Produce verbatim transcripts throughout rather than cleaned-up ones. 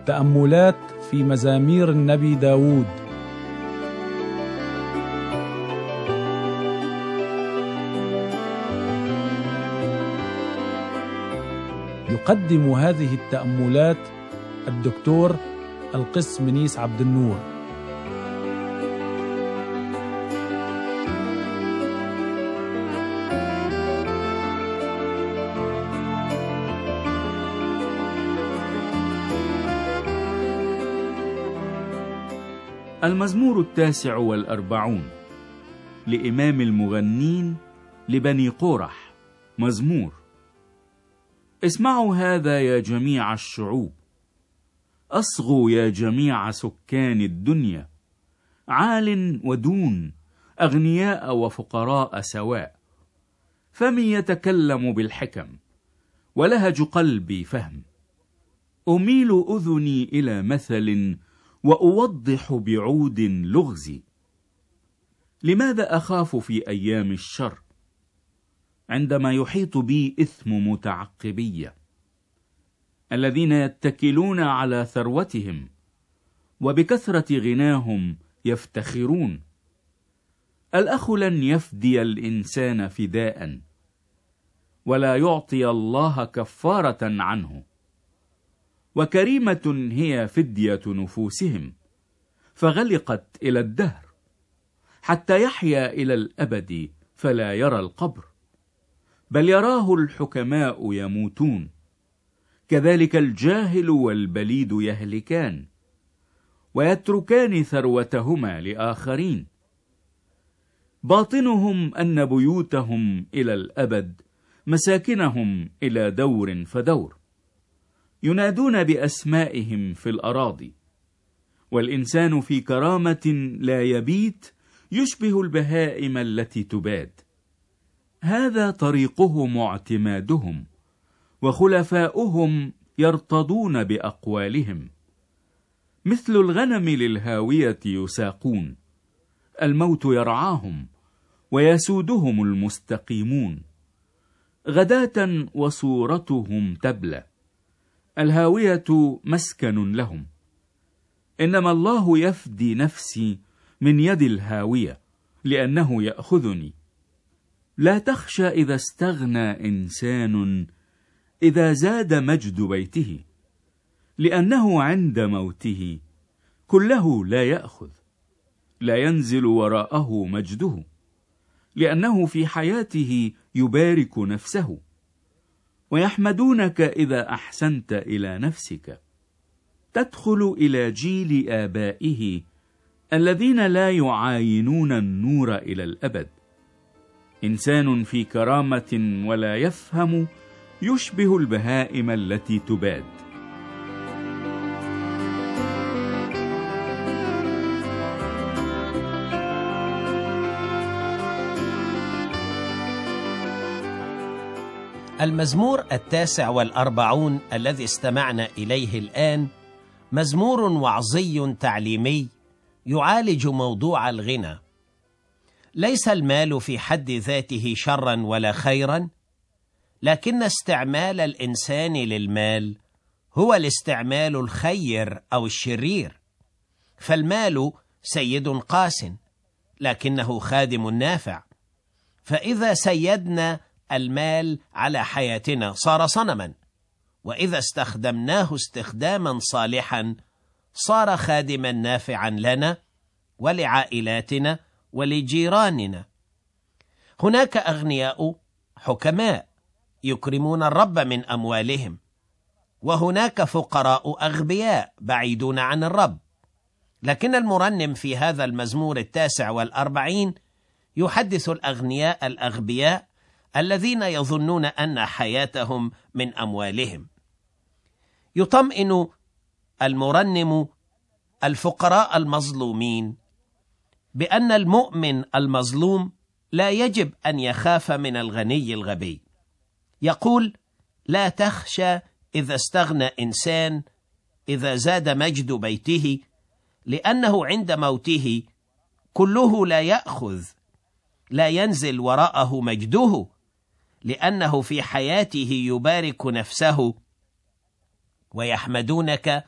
تأملات في مزامير النبي داود. يقدم هذه التأملات الدكتور القس منيس عبد النور. المزمور التاسع والأربعون لإمام المغنين لبني قورح. مزمور: اسمعوا هذا يا جميع الشعوب، أصغوا يا جميع سكان الدنيا، عال ودون، أغنياء وفقراء سواء، فمن يتكلم بالحكم، ولهج قلبي فهم. أميل أذني إلى مثل، وأوضح بعود لغزي. لماذا أخاف في أيام الشر، عندما يحيط بي إثم متعقبية؟ الذين يتكلون على ثروتهم وبكثرة غناهم يفتخرون. الأخ لن يفدي الإنسان فداء، ولا يعطي الله كفارة عنه. وكريمة هي فدية نفوسهم، فغلقت إلى الدهر، حتى يحيا إلى الأبد فلا يرى القبر. بل يراه الحكماء يموتون، كذلك الجاهل والبليد يهلكان، ويتركان ثروتهما لآخرين. باطنهم أن بيوتهم إلى الأبد، مساكنهم إلى دور فدور. ينادون بأسمائهم في الأراضي، والإنسان في كرامة لا يبيت، يشبه البهائم التي تباد. هذا طريقهم واعتمادهم، وخلفاؤهم يرتضون بأقوالهم. مثل الغنم للهاوية يساقون، الموت يرعاهم، ويسودهم المستقيمون. غداة وصورتهم تبلى، الهاوية مسكن لهم. إنما الله يفدي نفسي من يد الهاوية، لأنه يأخذني. لا تخشى إذا استغنى إنسان، إذا زاد مجد بيته، لأنه عند موته كله لا يأخذ، لا ينزل وراءه مجده، لأنه في حياته يبارك نفسه. ويحمدونك إذا أحسنت إلى نفسك. تدخل إلى جيل آبائه الذين لا يعاينون النور إلى الأبد. إنسان في كرامة ولا يفهم، يشبه البهائم التي تباد. المزمور التاسع والأربعون الذي استمعنا إليه الآن مزمور وعظي تعليمي يعالج موضوع الغنى. ليس المال في حد ذاته شرا ولا خيرا، لكن استعمال الإنسان للمال هو الاستعمال الخير أو الشرير. فالمال سيد قاس، لكنه خادم نافع. فإذا سيدنا المال على حياتنا صار صنما، وإذا استخدمناه استخداما صالحا صار خادما نافعا لنا ولعائلاتنا ولجيراننا. هناك أغنياء حكماء يكرمون الرب من أموالهم، وهناك فقراء أغبياء بعيدون عن الرب. لكن المرنم في هذا المزمور التاسع والأربعين يحدث الأغنياء الأغبياء الذين يظنون أن حياتهم من أموالهم. يطمئن المرنم الفقراء المظلومين بأن المؤمن المظلوم لا يجب أن يخاف من الغني الغبي. يقول: لا تخشى إذا استغنى إنسان، إذا زاد مجد بيته، لأنه عند موته كله لا يأخذ، لا ينزل وراءه مجده، لأنه في حياته يبارك نفسه. ويحمدونك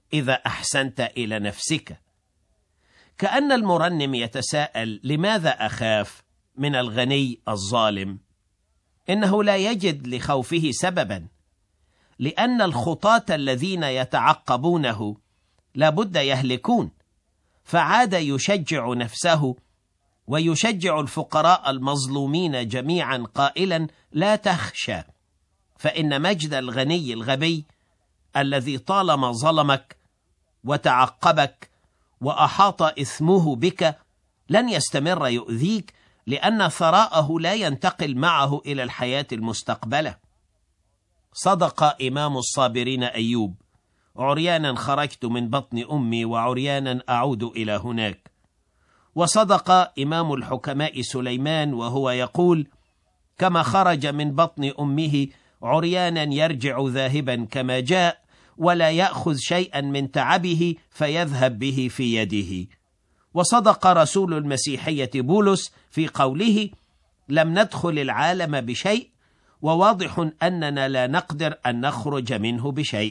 إذا أحسنت إلى نفسك. كأن المرنم يتساءل: لماذا أخاف من الغني الظالم؟ إنه لا يجد لخوفه سببا، لأن الخطاة الذين يتعقبونه لابد يهلكون، فعاد يشجع نفسه ويشجع الفقراء المظلومين جميعا قائلا: لا تخشى، فإن مجد الغني الغبي الذي طالما ظلمك وتعقبك وأحاط إثمه بك لن يستمر يؤذيك، لأن ثراءه لا ينتقل معه إلى الحياة المستقبلة. صدق إمام الصابرين أيوب: عريانا خرجت من بطن أمي وعريانا أعود إلى هناك. وصدق إمام الحكماء سليمان وهو يقول: كما خرج من بطن أمه عريانا يرجع ذاهبا كما جاء، ولا يأخذ شيئا من تعبه فيذهب به في يده. وصدق رسول المسيحية بولس في قوله: لم ندخل العالم بشيء، وواضح أننا لا نقدر أن نخرج منه بشيء.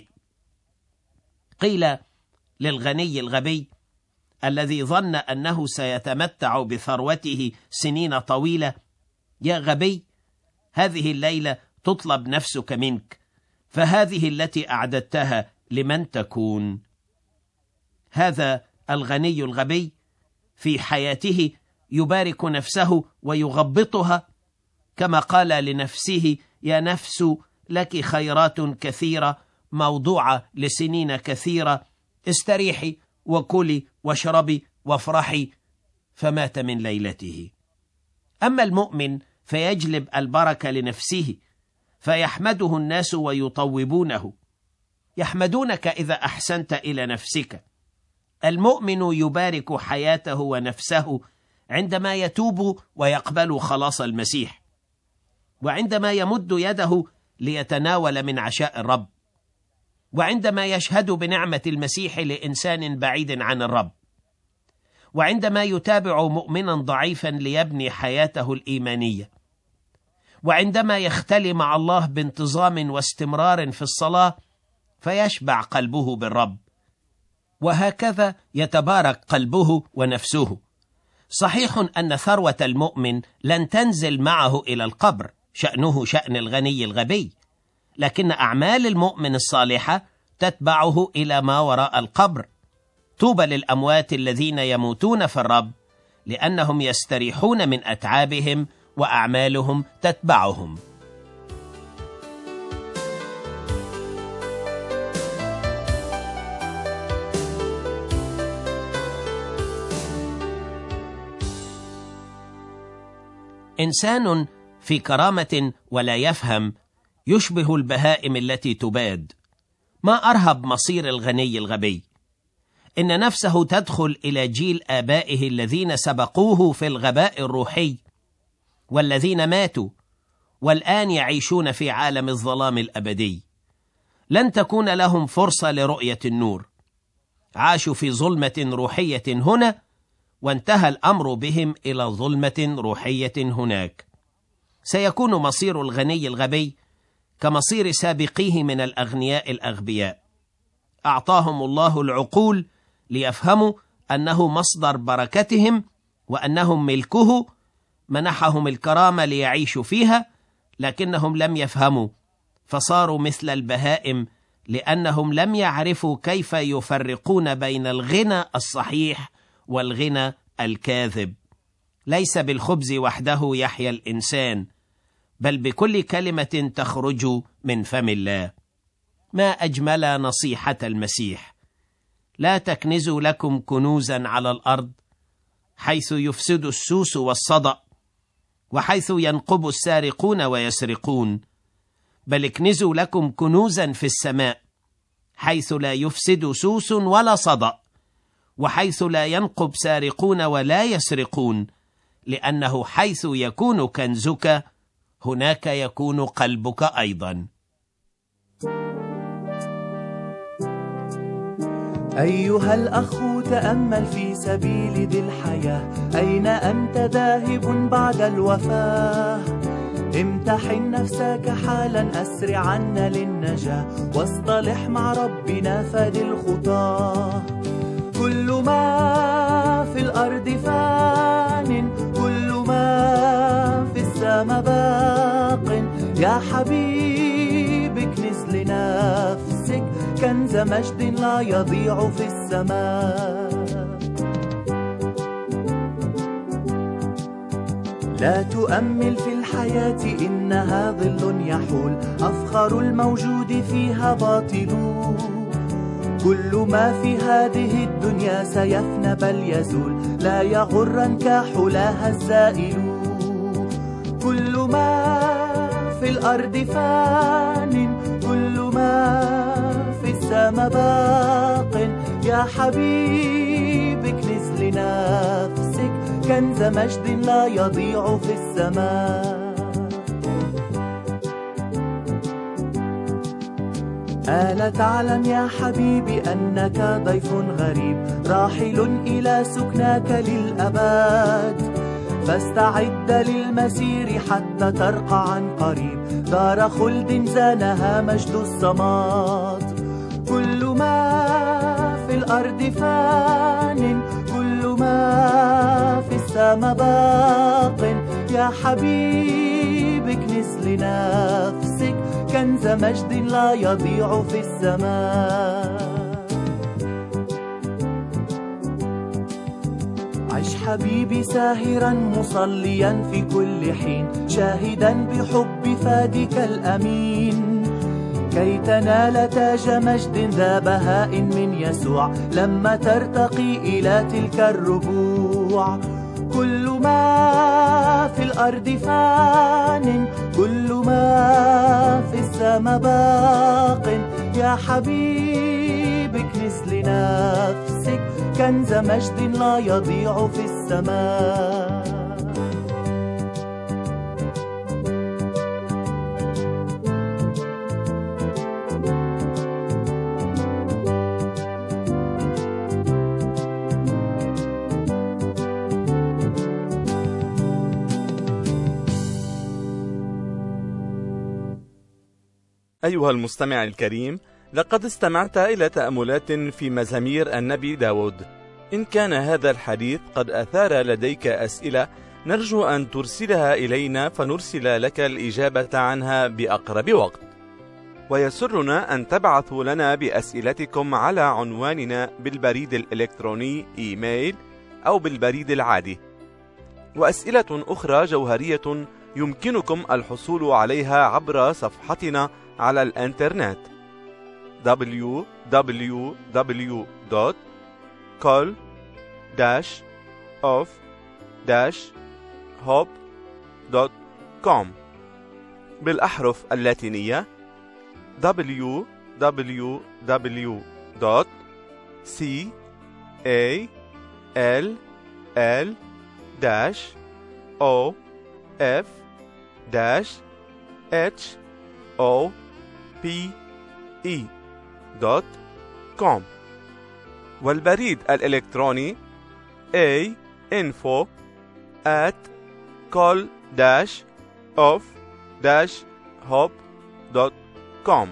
قيل للغني الغبي الذي ظن أنه سيتمتع بثروته سنين طويلة: يا غبي، هذه الليلة تطلب نفسك منك، فهذه التي أعددتها لمن تكون؟ هذا الغني الغبي في حياته يبارك نفسه ويغبطها، كما قال لنفسه: يا نفس لك خيرات كثيرة موضوعة لسنين كثيرة، استريحي وكلي واشربي وافرحي، فمات من ليلته. أما المؤمن فيجلب البركة لنفسه، فيحمده الناس ويطوبونه. يحمدونك إذا أحسنت إلى نفسك. المؤمن يبارك حياته ونفسه عندما يتوب ويقبل خلاص المسيح، وعندما يمد يده ليتناول من عشاء الرب، وعندما يشهد بنعمة المسيح لإنسان بعيد عن الرب، وعندما يتابع مؤمنا ضعيفا ليبني حياته الإيمانية، وعندما يختلي مع الله بانتظام واستمرار في الصلاة فيشبع قلبه بالرب، وهكذا يتبارك قلبه ونفسه. صحيح أن ثروة المؤمن لن تنزل معه إلى القبر، شأنه شأن الغني الغبي، لكن أعمال المؤمن الصالحة تتبعه إلى ما وراء القبر. طوبى للأموات الذين يموتون في الرب، لأنهم يستريحون من أتعابهم وأعمالهم تتبعهم. إنسان في كرامة ولا يفهم يشبه البهائم التي تباد. ما أرهب مصير الغني الغبي. إن نفسه تدخل إلى جيل آبائه الذين سبقوه في الغباء الروحي، والذين ماتوا والآن يعيشون في عالم الظلام الأبدي. لن تكون لهم فرصة لرؤية النور. عاشوا في ظلمة روحية هنا، وانتهى الأمر بهم إلى ظلمة روحية هناك. سيكون مصير الغني الغبي كمصير سابقيه من الأغنياء الأغبياء. أعطاهم الله العقول ليفهموا أنه مصدر بركتهم وأنهم ملكه، منحهم الكرامة ليعيشوا فيها، لكنهم لم يفهموا، فصاروا مثل البهائم، لأنهم لم يعرفوا كيف يفرقون بين الغنى الصحيح والغنى الكاذب. ليس بالخبز وحده يحيا الإنسان، بل بكل كلمة تخرج من فم الله. ما أجمل نصيحة المسيح: لا تكنزوا لكم كنوزا على الأرض، حيث يفسد السوس والصدأ، وحيث ينقب السارقون ويسرقون، بل اكنزوا لكم كنوزا في السماء، حيث لا يفسد سوس ولا صدأ، وحيث لا ينقب سارقون ولا يسرقون، لأنه حيث يكون كنزك هناك يكون قلبك أيضا. أيها الأخ تأمل في سبيل ذي الحياة، أين أنت ذاهب بعد الوفاة؟ امتحن نفسك حالا أسرعن للنجاة، واصطلح مع ربنا فادي الخطاه. كل ما في الأرض فان، كل ما في السما باق. يا حبيبي اكنز لنفسك كنز مجد لا يضيع في السماء. لا تؤمل في الحياة إنها ظل يحول، أفخر الموجود فيها باطل. كل ما في هذه الدنيا سيفنى بل يزول، لا يغرنك حلاها الزائل. كل ما في الأرض فان، كل ما في السما باق. يا حبيبي اكنز لنفسك كنز مجد لا يضيع في السماء. ألا تعلم يا حبيبي أنك ضيف غريب، راحل إلى سكناك للأبد. فاستعد للمسير حتى ترقى عن قريب، دار خلد زانها مجد الصمات. كل ما في الأرض فان، كل ما في السما باق. يا حبيبي اكنز لنفسك كنز مجد لا يضيع في السماء. عش حبيبي ساهرا مصليا في كل حين، شاهدا بحب فادك الأمين، كي تنال تاج مجد ذا بهاء من يسوع لما ترتقي إلى تلك الربوع. كل ما في الأرض فان، كل ما في السما باق. يا حبيبي اكنز لنفسك كنز مجد لا يضيع في السماء. أيها المستمع الكريم، لقد استمعت إلى تأملات في مزامير النبي داود. إن كان هذا الحديث قد أثار لديك أسئلة، نرجو أن ترسلها إلينا فنرسل لك الإجابة عنها بأقرب وقت. ويسرنا أن تبعثوا لنا بأسئلتكم على عنواننا بالبريد الإلكتروني إيميل أو بالبريد العادي. وأسئلة أخرى جوهرية يمكنكم الحصول عليها عبر صفحتنا على الإنترنت دبليو دبليو دبليو دوت كول داش أوف داش هوب دوت كوم بالأحرف اللاتينية دبليو دبليو دبليو دوت سي إيه إل إل داش أو إف داش إتش أو بي إي دوت كوم، والبريد الإلكتروني A info at call dash of dash hop دوت كوم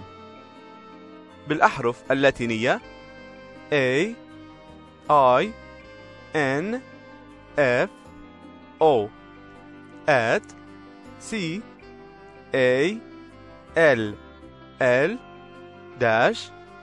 بالأحرف اللاتينية A I N F O at C A L L dash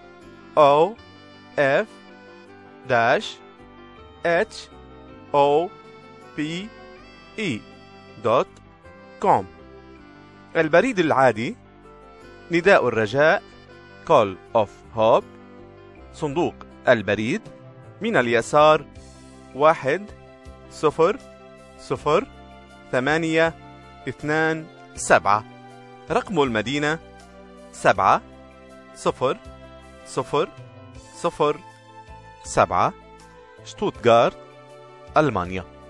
O F dash H O P E دوت كوم. البريد العادي نداء الرجاء Call of Hope، صندوق البريد من اليسار واحد صفر صفر ثمانية اثنان سبعة، رقم المدينة سبعة صفر صفر صفر سبعة، شتوتغارت، ألمانيا.